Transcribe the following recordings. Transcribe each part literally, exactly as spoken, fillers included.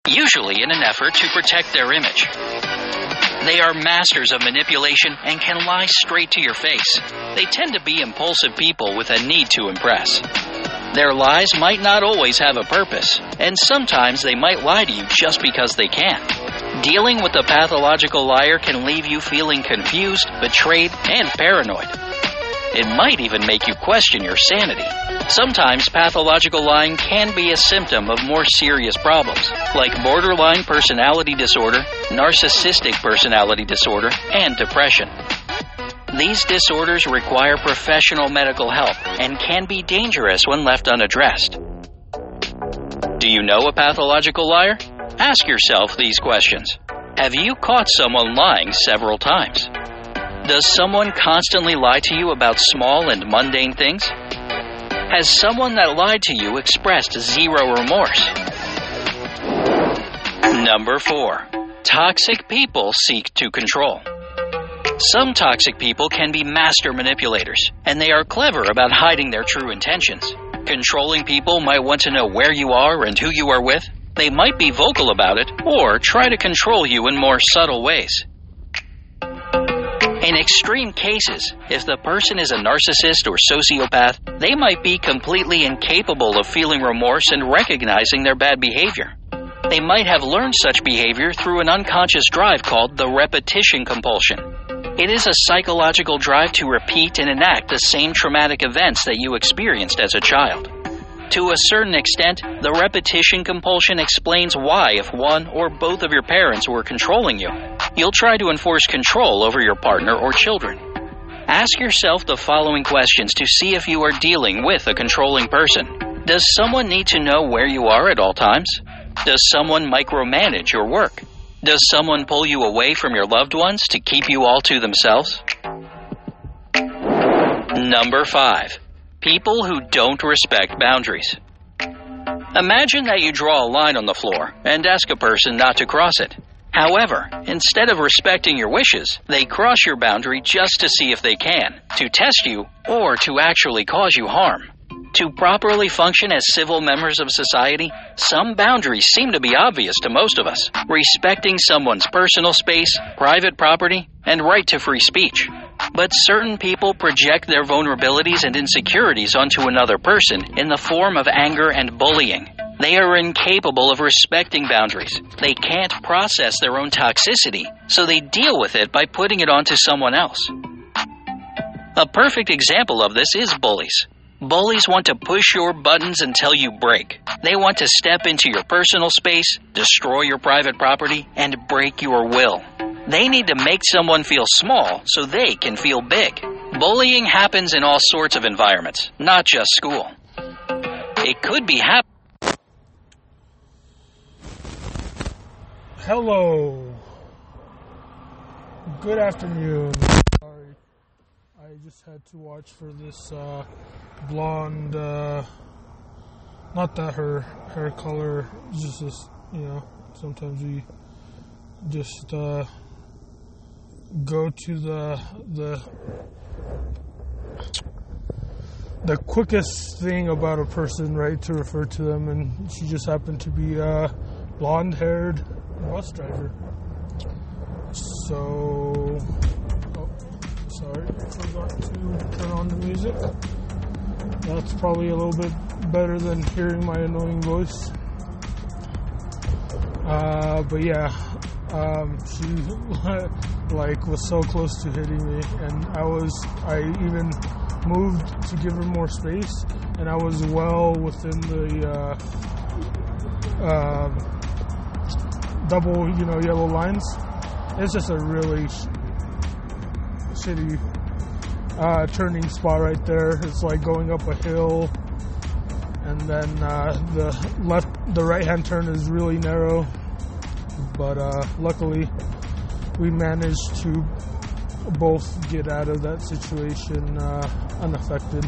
usually in an effort to protect their image. They are masters of manipulation and can lie straight to your face. They tend to be impulsive people with a need to impress. Their lies might not always have a purpose, and sometimes they might lie to you just because they can. Dealing with a pathological liar can leave you feeling confused, betrayed, and paranoid. It might even make you question your sanity. Sometimes pathological lying can be a symptom of more serious problems, like borderline personality disorder, narcissistic personality disorder, and depression. These disorders require professional medical help and can be dangerous when left unaddressed. Do you know a pathological liar? Ask yourself these questions. Have you caught someone lying several times? Does someone constantly lie to you about small and mundane things? Has someone that lied to you expressed zero remorse? Number four. Toxic people seek to control. Some toxic people can be master manipulators, and they are clever about hiding their true intentions. Controlling people might want to know where you are and who you are with. They might be vocal about it, or try to control you in more subtle ways. In extreme cases, if the person is a narcissist or sociopath, they might be completely incapable of feeling remorse and recognizing their bad behavior. They might have learned such behavior through an unconscious drive called the repetition compulsion. It is a psychological drive to repeat and enact the same traumatic events that you experienced as a child. To a certain extent, the repetition compulsion explains why, if one or both of your parents were controlling you, you'll try to enforce control over your partner or children. Ask yourself the following questions to see if you are dealing with a controlling person. Does someone need to know where you are at all times? Does someone micromanage your work? Does someone pull you away from your loved ones to keep you all to themselves? Number five. People who don't respect boundaries. Imagine that you draw a line on the floor and ask a person not to cross it. However, instead of respecting your wishes, they cross your boundary just to see if they can, to test you, or to actually cause you harm. To properly function as civil members of society, some boundaries seem to be obvious to most of us. Respecting someone's personal space, private property, and right to free speech. But certain people project their vulnerabilities and insecurities onto another person in the form of anger and bullying. They are incapable of respecting boundaries. They can't process their own toxicity, so they deal with it by putting it onto someone else. A perfect example of this is bullies. Bullies want to push your buttons until you break. They want to step into your personal space, destroy your private property, and break your will. They need to make someone feel small so they can feel big. Bullying happens in all sorts of environments, not just school. It could be happening. Hello. Good afternoon. Sorry, I just had to watch for this uh, blonde, uh, not that her hair color, just this, you know, sometimes we just uh, go to the, the, the quickest thing about a person, right, to refer to them, and she just happened to be a blonde-haired bus driver. So, oh, sorry, I forgot to turn on the music. That's probably a little bit better than hearing my annoying voice. Uh, but yeah, um, she like was so close to hitting me, and I was, I even moved to give her more space, and I was well within the uh, uh, double, you know, yellow lines. It's just a really sh- shitty uh, turning spot right there. It's like going up a hill, and then uh, the left, the right-hand turn is really narrow. But uh, luckily, we managed to both get out of that situation uh, unaffected.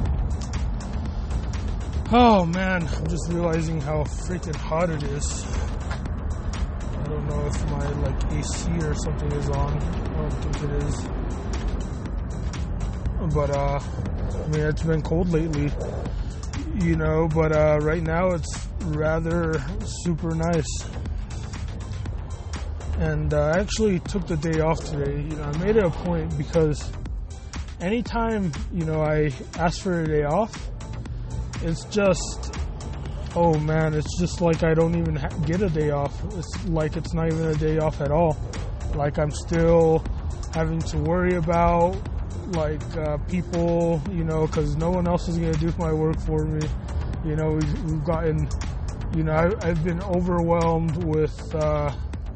Oh man, I'm just realizing how freaking hot it is. I don't know if my like A C or something is on. I don't think it is. But uh, I mean, it's been cold lately, you know. But uh, right now it's rather super nice. and uh, I actually took the day off today. You know, I made it a point because anytime, you know, I ask for a day off, it's just, oh man, it's just like I don't even ha- get a day off. It's like it's not even a day off at all. Like I'm still having to worry about like uh, people, you know, because no one else is going to do my work for me. You know, we've, we've gotten, you know, I, I've been overwhelmed with uh,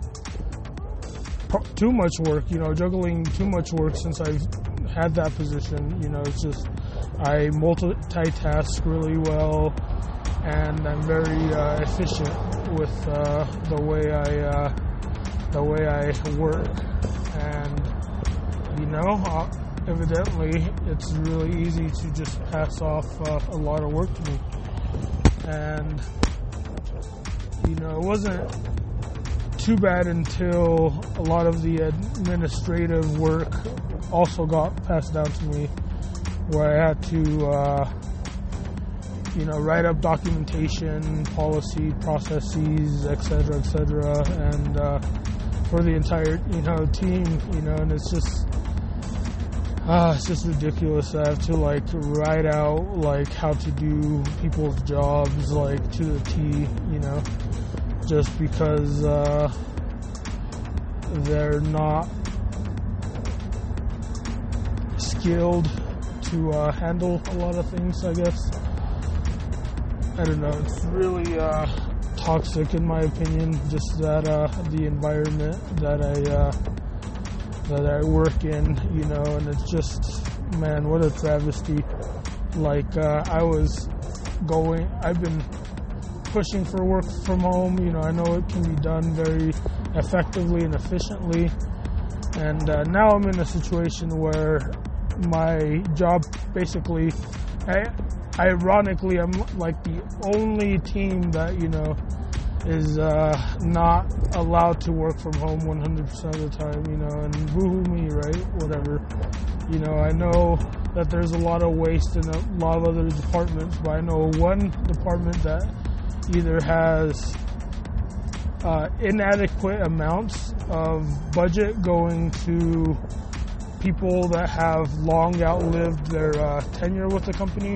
pro- too much work, you know, juggling too much work since I've had that position. You know, it's just, I multitask really well, and I'm very uh, efficient with uh, the way I, uh, the way I work. And, you know, uh, evidently, it's really easy to just pass off uh, a lot of work to me. And, you know, it wasn't too bad until a lot of the administrative work also got passed down to me, where I had to, uh, you know, write up documentation, policy, processes, et cetera, et cetera, and uh, for the entire, you know, team, you know, and it's just, Ah, it's just ridiculous. I have to like write out like how to do people's jobs like to the T, you know, just because uh, they're not skilled to uh, handle a lot of things, I guess. I don't know. It's really uh, toxic in my opinion. Just that uh, the environment that I. Uh, that I work in, you know, and it's just, man, what a travesty. Like, uh, I was going, I've been pushing for work from home, you know, I know it can be done very effectively and efficiently, and uh, now I'm in a situation where my job basically, I, ironically, I'm like the only team that, you know, is uh, not allowed to work from home one hundred percent of the time, you know, and boo-hoo me, right? Whatever. You know, I know that there's a lot of waste in a lot of other departments, but I know one department that either has uh, inadequate amounts of budget going to people that have long outlived their uh, tenure with the company,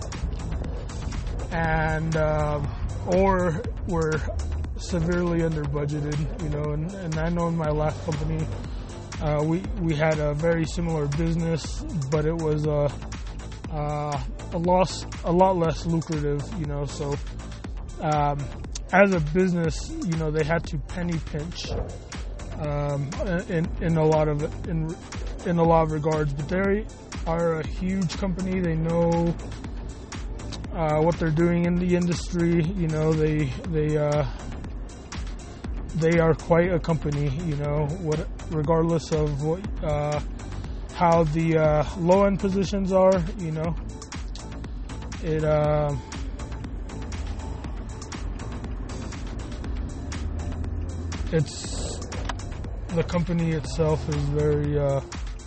and uh, or we're severely under budgeted, you know, and, and I know in my last company, uh, we, we had a very similar business, but it was a, uh, a loss, a lot less lucrative, you know, so, um, as a business, you know, they had to penny pinch, um, in, in a lot of, in, in a lot of regards, but they are a huge company. They know, Uh, what they're doing in the industry, you know, they they uh, they are quite a company, you know, what regardless of what uh, how the uh, low end positions are, you know, it uh, it's the company itself is very, uh,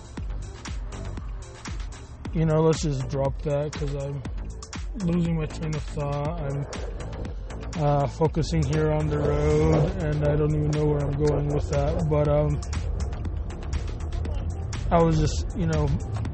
you know, let's just drop that because I'm losing my train of thought. I'm uh, focusing here on the road, and I don't even know where I'm going with that. But um, I was just, you know,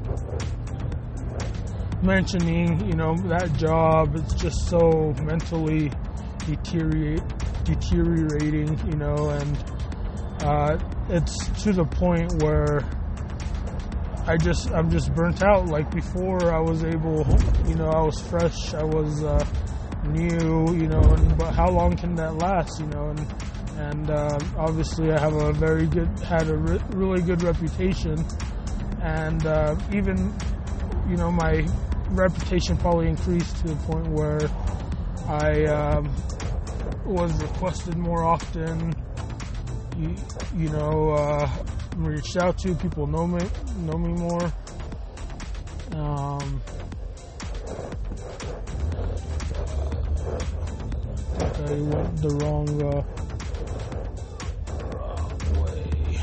mentioning, you know, that job. It's just so mentally deteriorate, deteriorating, you know, and uh, it's to the point where I just, I'm just burnt out. Like before I was able, you know, I was fresh, I was uh, new, you know, and, but how long can that last, you know, and, and uh, obviously I have a very good, had a re- really good reputation, and uh, even, you know, my reputation probably increased to the point where I um, was requested more often, you, you know, uh, reached out to, people know me know me more. Um, I think I went the wrong uh, way.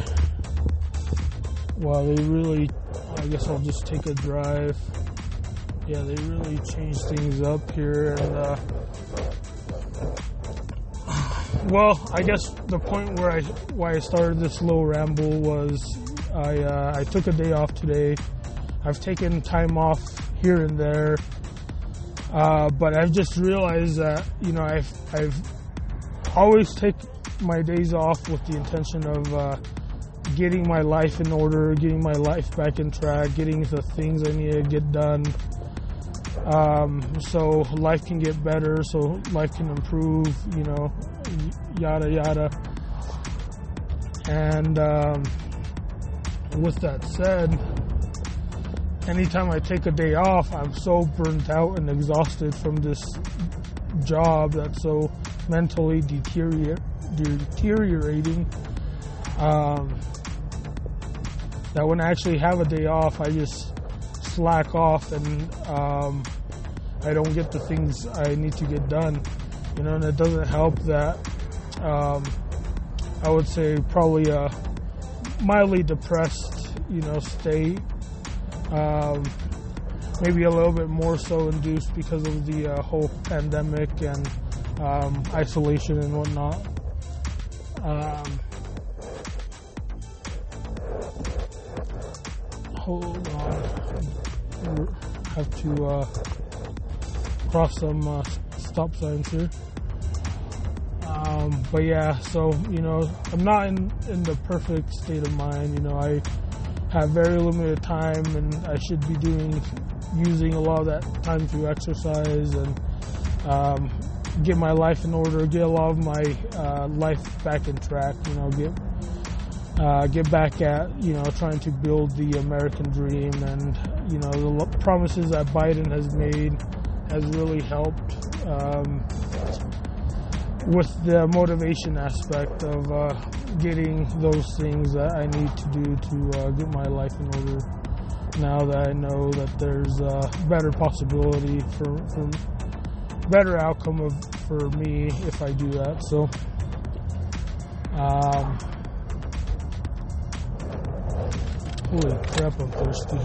Wow, they really, I guess I'll just take a drive. Yeah, they really changed things up here, and uh, well, I guess the point where I why I started this little ramble was I uh, I took a day off today. I've taken time off here and there, uh, but I've just realized that you know I've I've always take my days off with the intention of uh, getting my life in order, getting my life back in track, getting the things I need to get done. Um, so life can get better, so life can improve, you know, yada yada. And um, with that said, anytime I take a day off, I'm so burnt out and exhausted from this job that's so mentally deterior- deteriorating um, that when I actually have a day off, I just slack off and um, I don't get the things I need to get done, you know, and it doesn't help that um, I would say probably a mildly depressed, you know, state, um, maybe a little bit more so induced because of the uh, whole pandemic and um, isolation and whatnot. Um, hold on. Have to uh, cross some uh, stop signs here. Um, but yeah, so, you know, I'm not in, in the perfect state of mind. You know, I have very limited time and I should be doing, using a lot of that time to exercise and um, get my life in order, get a lot of my uh, life back in track, you know, get Uh, get back at, you know, trying to build the American dream. And, you know, the promises that Biden has made has really helped um, with the motivation aspect of uh, getting those things that I need to do to uh, get my life in order. Now that I know that there's a better possibility for, for better outcome of for me if I do that. So, um, holy crap, I'm thirsty.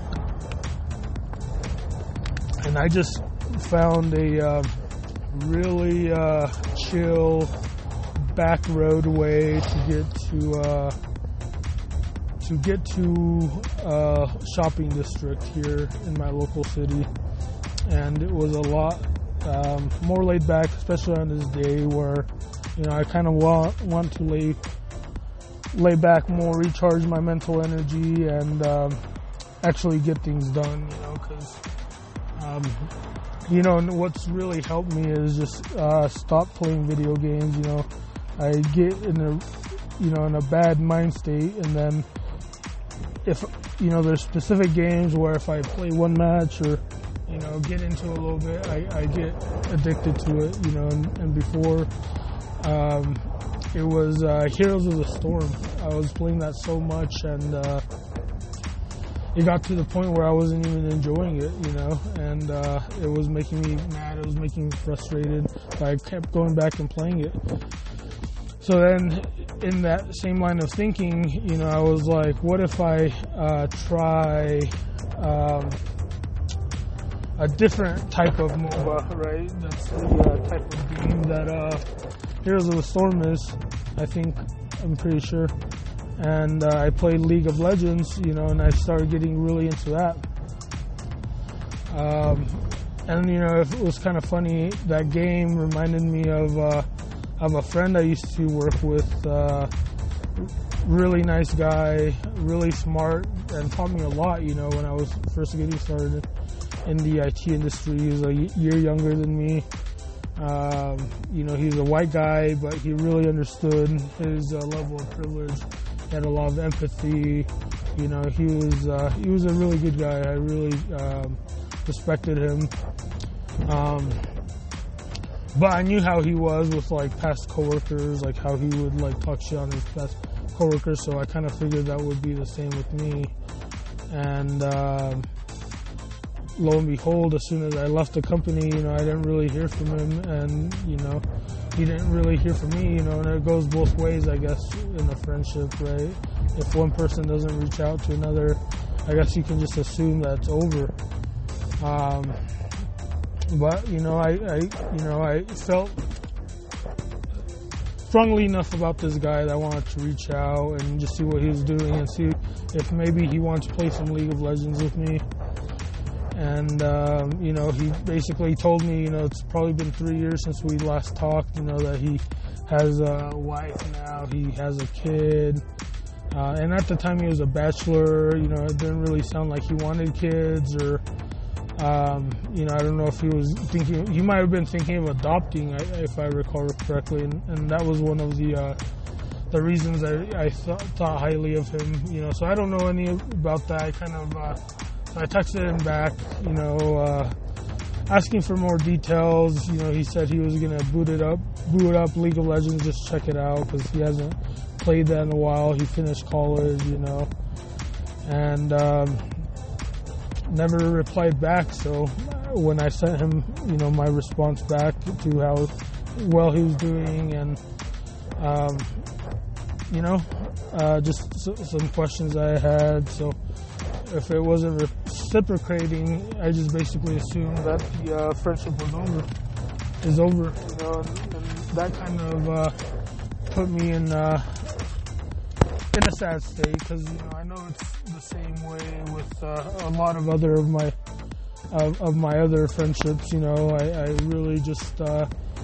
And I just found a uh, really uh, chill back roadway to get to uh, to get to a shopping district here in my local city. And it was a lot um, more laid back, especially on this day where, you know, I kind of want want to lay lay back more, recharge my mental energy, and um, actually get things done, you know, because, um, you know, what's really helped me is just uh, stop playing video games, you know. I get in a, you know, in a bad mind state, and then if, you know, there's specific games where if I play one match or, you know, get into it a little bit, I, I get addicted to it, you know, and, and before, um, it was uh, Heroes of the Storm. I was playing that so much, and uh, it got to the point where I wasn't even enjoying it, you know, and uh, it was making me mad, it was making me frustrated, but I kept going back and playing it. So then, in that same line of thinking, you know, I was like, what if I uh, try um, a different type of MOBA, right? That's the uh, type of game that uh, Heroes of the Storm is, I think, I'm pretty sure. And uh, I played League of Legends, you know, and I started getting really into that. Um, and, you know, it was kind of funny, that game reminded me of, uh, of a friend I used to work with, uh, really nice guy, really smart, and taught me a lot, you know, when I was first getting started in the I T industry. He was a year younger than me. Um, you know, he's a white guy, but he really understood his uh, level of privilege. He had a lot of empathy. You know, he was uh, he was a really good guy. I really um, respected him. Um, but I knew how he was with like past coworkers, like how he would like talk shit on his past coworkers. So I kind of figured that would be the same with me. And um, lo and behold, as soon as I left the company, you know, I didn't really hear from him, and, you know, he didn't really hear from me, you know, and it goes both ways, I guess, in a friendship, right? If one person doesn't reach out to another, I guess you can just assume that it's over. Um, but, you know, I, I, you know, I felt strongly enough about this guy that I wanted to reach out and just see what he was doing and see if maybe he wanted to play some League of Legends with me. And, um, you know, he basically told me, you know, it's probably been three years since we last talked, you know, that he has a wife now, he has a kid. Uh, and at the time he was a bachelor, you know, it didn't really sound like he wanted kids or, um, you know, I don't know if he was thinking, he might have been thinking of adopting, if I recall correctly. And, and that was one of the, uh, the reasons I, I th- thought highly of him, you know, so I don't know any about that. I kind of, uh, I texted him back, you know, uh, asking for more details. You know, he said he was going to boot it up, boot up League of Legends, just check it out, because he hasn't played that in a while. He finished college, you know, and um, never replied back. So when I sent him, you know, my response back to how well he was doing and, um, you know, uh, just some questions I had. So if it wasn't reciprocating, I just basically assumed that the uh, friendship was over, is over, you know, and, and that kind of uh, put me in uh, in a sad state, because, you know, I know it's the same way with uh, a lot of other of my of, of my other friendships. You know, I, I really just uh,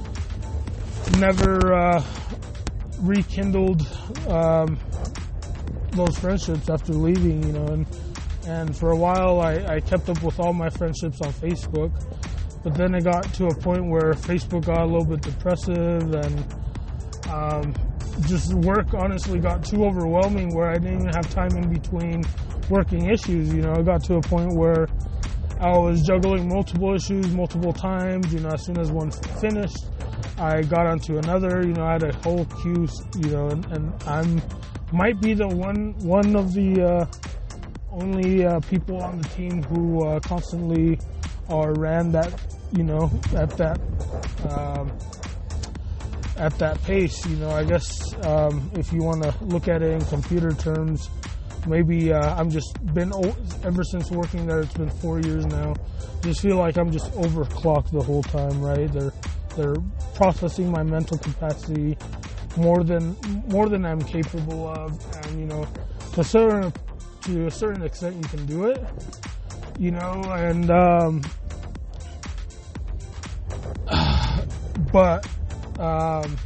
never uh, rekindled um, those friendships after leaving, you know, and And for a while, I, I kept up with all my friendships on Facebook. But then it got to a point where Facebook got a little bit depressive, and um, just work honestly got too overwhelming, where I didn't even have time in between working issues. You know, it got to a point where I was juggling multiple issues multiple times. You know, as soon as one finished, I got onto another. You know, I had a whole queue, you know, and, and I'm might be the one, one of the... Uh, only uh, people on the team who uh, constantly are ran that, you know, at that um, at that pace. You know, I guess um, if you want to look at it in computer terms, maybe uh, I'm just been ever since working there. It's been four years now. Just feel like I'm just overclocked the whole time. Right? They're they're processing my mental capacity more than more than I'm capable of, and you know, to a certain to a certain extent you can do it, you know, and um, but um,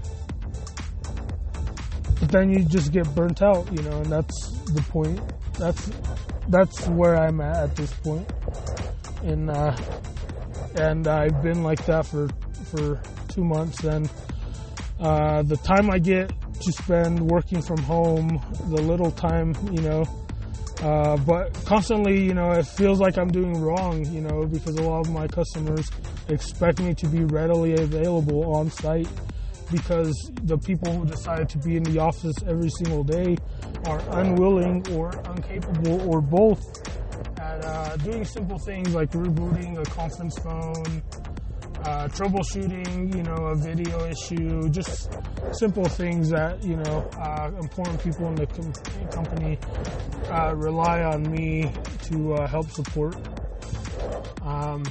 but then you just get burnt out, you know, and that's the point. That's that's where I'm at at this point, and uh, and I've been like that for for two months, and uh, the time I get to spend working from home, the little time, you know. Uh, but constantly, you know, it feels like I'm doing wrong, you know, because a lot of my customers expect me to be readily available on site, because the people who decide to be in the office every single day are unwilling or incapable or both at uh, doing simple things like rebooting a conference phone, uh, troubleshooting, you know, a video issue, just simple things that, you know, uh, important people in the com- company uh, rely on me to uh, help support. Um,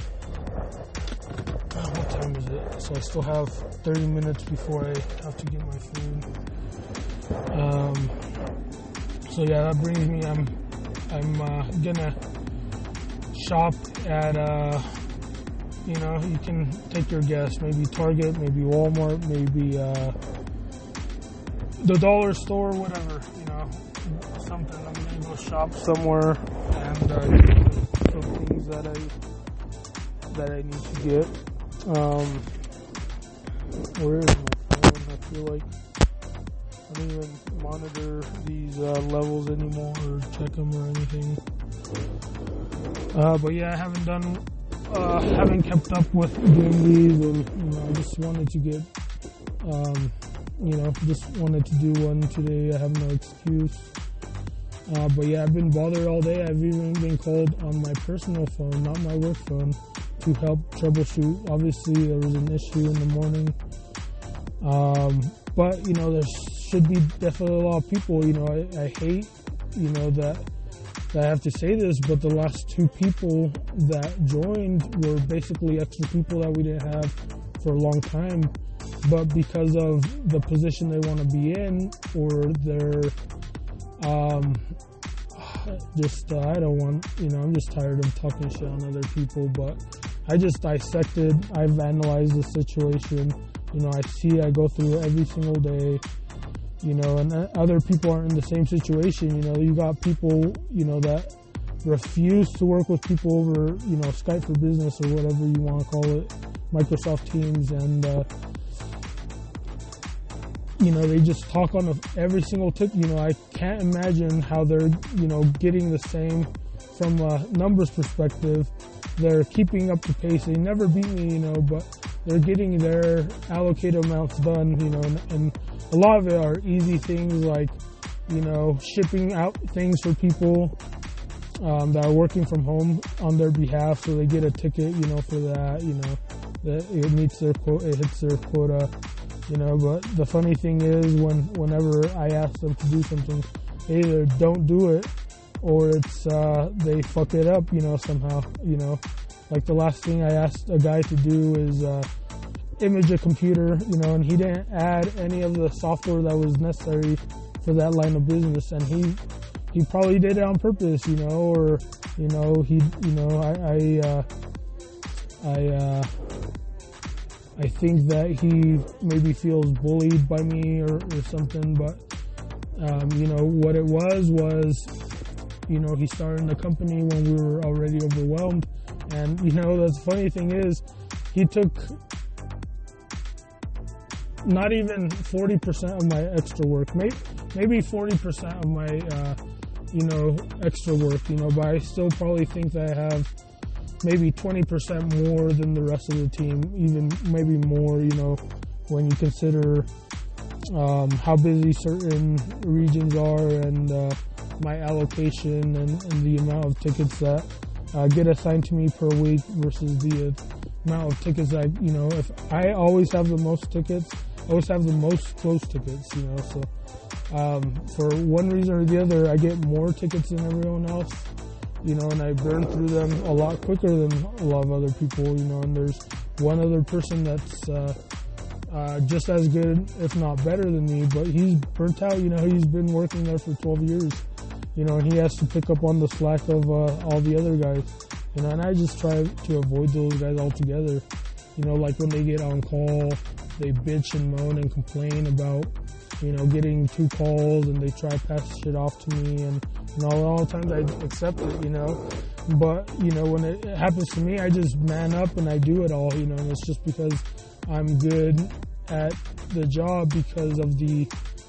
what time is it? So I still have thirty minutes before I have to get my food. Um, so yeah, that brings me, I'm, I'm uh, gonna shop at, uh, you know, you can take your guess. Maybe Target, maybe Walmart, maybe uh, the dollar store, whatever. You know, something. I'm gonna go shop somewhere and uh, get some things that I that I need to get. Um, where is my phone? I feel like I don't even monitor these uh, levels anymore or check them or anything. Uh, but yeah, I haven't done. Uh, haven't kept up with doing these, and you know, I just wanted to get, um, you know, just wanted to do one today. I have no excuse. Uh, but yeah, I've been bothered all day. I've even been called on my personal phone, not my work phone, to help troubleshoot. Obviously, there was an issue in the morning. Um, but, you know, there should be definitely a lot of people, you know, I, I hate, you know, that I have to say this, but the last two people that joined were basically extra people that we didn't have for a long time. but because of the position they want to be in, or their um, just uh, I don't want, you know, I'm just tired of talking shit on other people, but I just dissected, I've analyzed the situation, you know, I see, I go through it every single day, you know, and other people aren't in the same situation. You know, you got people, you know, that refuse to work with people over, you know, Skype for Business or whatever you want to call it, Microsoft Teams, and uh, you know, they just talk on a, every single tip. You know, I can't imagine how they're, you know, getting the same from a numbers perspective. They're keeping up the pace. They never beat me, you know, but they're getting their allocated amounts done, you know, and, and a lot of it are easy things like, you know, shipping out things for people um, that are working from home on their behalf, so they get a ticket, you know, for that, you know, that it meets their quota, it hits their quota. You know, but the funny thing is, when whenever I ask them to do something, they either don't do it, or it's uh, they fuck it up, you know, somehow. You know, like the last thing I asked a guy to do is uh, image a computer, you know, and he didn't add any of the software that was necessary for that line of business, and he he probably did it on purpose, you know, or you know, he, you know, I I uh, I. Uh, I think that he maybe feels bullied by me or, or something, but, um, you know, what it was was, you know, he started the company when we were already overwhelmed. And, you know, the funny thing is, he took not even forty percent of my extra work, maybe, maybe forty percent of my, uh, you know, extra work, you know, but I still probably think that I have maybe twenty percent more than the rest of the team, even maybe more, you know, when you consider um, how busy certain regions are, and uh, my allocation and, and the amount of tickets that uh, get assigned to me per week versus the amount of tickets that, you know, if I always have the most tickets, I always have the most close tickets, you know, so um, for one reason or the other, I get more tickets than everyone else. You know, and I burn through them a lot quicker than a lot of other people, you know, and there's one other person that's uh, uh, just as good, if not better than me, but he's burnt out, you know, he's been working there for twelve years, you know, and he has to pick up on the slack of uh, all the other guys, you know, and I just try to avoid those guys altogether, you know, like when they get on call, they bitch and moan and complain about, you know, getting two calls, and they try to pass shit off to me, and you know, all the times I accept it, you know, but, you know, when it happens to me, I just man up and I do it all, you know, and it's just because I'm good at the job because of the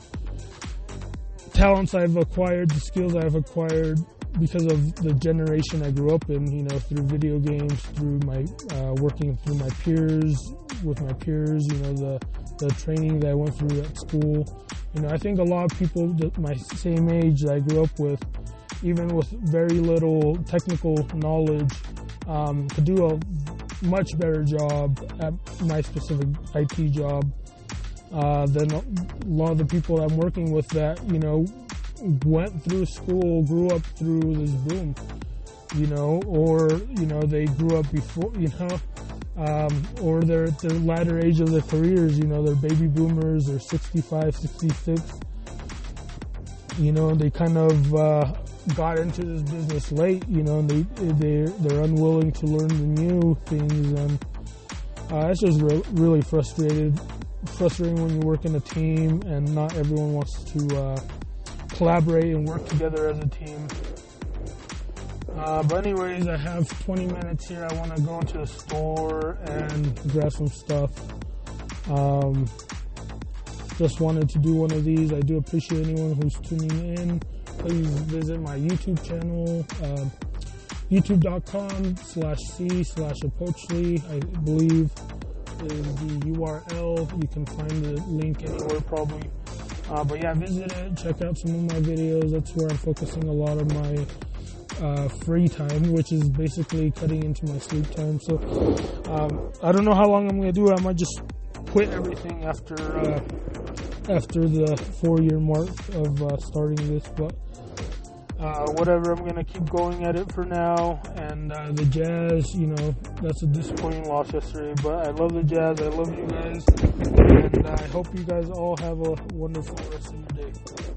talents I've acquired, the skills I've acquired because of the generation I grew up in, you know, through video games, through my, uh, working through my peers, with my peers, you know, the, the training that I went through at school. You know, I think a lot of people that my same age that I grew up with, even with very little technical knowledge, um, could do a much better job at my specific I T job uh, than a lot of the people I'm working with that, you know, went through school, grew up through this boom, you know, or, you know, they grew up before, you know, Um, or they're at the latter age of their careers, you know, they're baby boomers, they're sixty-five, sixty-six, you know, they kind of uh, got into this business late, you know, and they, they, they're unwilling to learn the new things, and uh, it's just re- really frustrated, frustrating when you work in a team and not everyone wants to uh, collaborate and work together as a team. Uh, but anyways, I have twenty minutes here. I want to go into the store and grab some stuff. Um, just wanted to do one of these. I do appreciate anyone who's tuning in. Please visit my YouTube channel, uh, youtube.com slash C slash Apochly, I believe is the U R L. You can find the link anywhere probably. Uh, but yeah, visit it. Check out some of my videos. That's where I'm focusing a lot of my Uh, free time, which is basically cutting into my sleep time. So um, I don't know how long I'm going to do it. I might just quit everything after uh, after the four year mark of uh, starting this. But uh, whatever, I'm going to keep going at it for now. And uh, the Jazz, you know, that's a disappointing loss yesterday. But I love the Jazz. I love you guys. And I hope you guys all have a wonderful rest of your day.